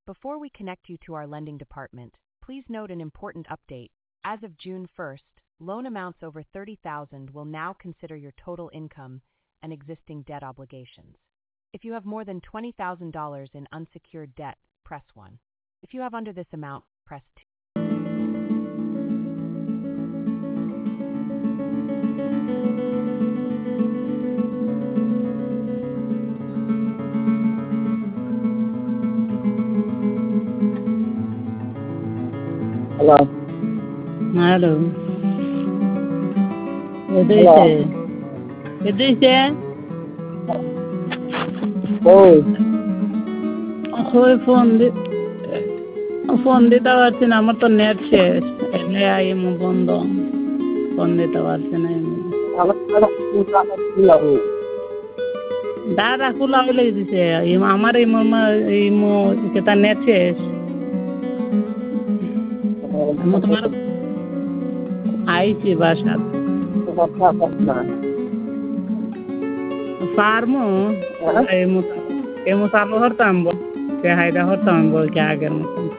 Before we connect you to our lending department, please note an important update. As of June 1st, loan amounts over $30,000 will now consider your total income and existing debt obligations. If you have more than $20,000 in unsecured debt, press 1. If you have under this amount, press 2. Hello. Hello. এদিকে ওই ওই phone দিতে পারছি না, আমার তো net শেষ, এলে আইএমও বন্ধ, ফোন দিতে পারছি না। দাদা খোলা হইলে দিছে আমার ইমো তার নেট শেষ। তোমার আইছি বাসা ফার্মো এমো চালু হতাম, হাইদা হতাম বলছে আগের মতন।